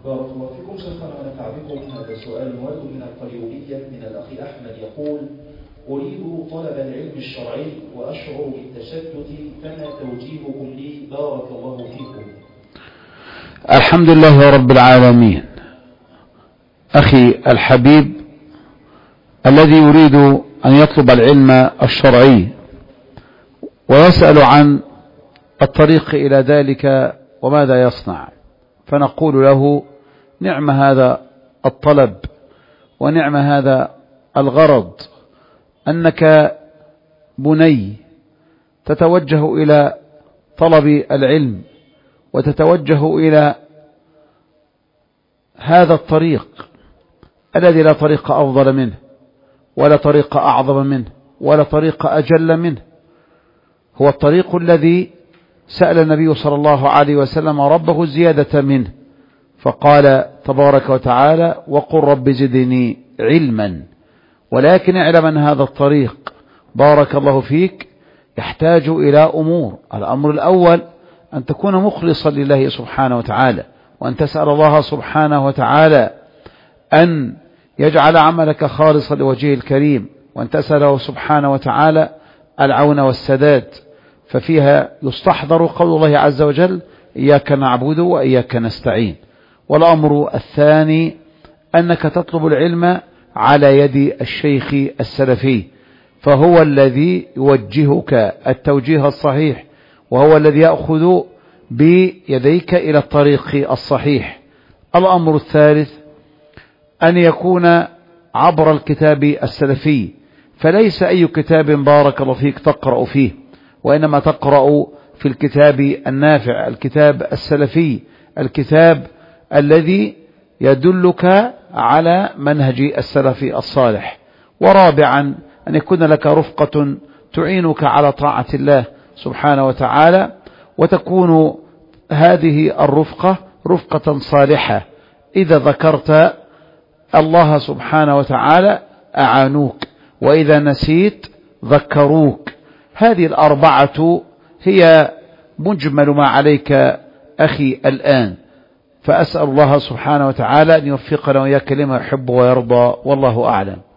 بارك الله فيكم شيخنا ونفع بكم. هذا سؤال وارد من القليوبية من الأخ أحمد يقول: أريد طلب العلم الشرعي وأشعر بالتشتت، فما توجيهكم لي؟ بارك الله فيكم. الحمد لله رب العالمين. أخي الحبيب الذي يريد أن يطلب العلم الشرعي ويسأل عن الطريق إلى ذلك وماذا يصنع، فنقول له: نعم هذا الطلب ونعم هذا الغرض، أنك بني تتوجه إلى طلب العلم وتتوجه إلى هذا الطريق الذي لا طريق أفضل منه ولا طريق أعظم منه ولا طريق أجل منه. هو الطريق الذي سأل النبي صلى الله عليه وسلم ربه الزيادة منه، فقال تبارك وتعالى: وقل رب زدني علما. ولكن اعلم أن هذا الطريق بارك الله فيك يحتاج إلى أمور. الأمر الأول أن تكون مخلصا لله سبحانه وتعالى، وأن تسأل الله سبحانه وتعالى أن يجعل عملك خالصا لوجهه الكريم، وأن تسأله سبحانه وتعالى العون والسداد. ففيها يستحضر قول الله عز وجل: إياك نعبد وإياك نستعين. والأمر الثاني أنك تطلب العلم على يد الشيخ السلفي، فهو الذي يوجهك التوجيه الصحيح، وهو الذي يأخذ بيديك إلى الطريق الصحيح. الأمر الثالث أن يكون عبر الكتاب السلفي، فليس أي كتاب بارك الله فيك تقرأ فيه، وإنما تقرأ في الكتاب النافع، الكتاب السلفي، الكتاب الذي يدلك على منهج السلف الصالح. ورابعا أن يكون لك رفقة تعينك على طاعة الله سبحانه وتعالى، وتكون هذه الرفقة رفقة صالحة. إذا ذكرت الله سبحانه وتعالى أعانوك، وإذا نسيت ذكروك. هذه الأربعة هي مجمل ما عليك أخي الآن، فأسأل الله سبحانه وتعالى أن يوفقنا وإياك لما يحب ويرضى، والله أعلم.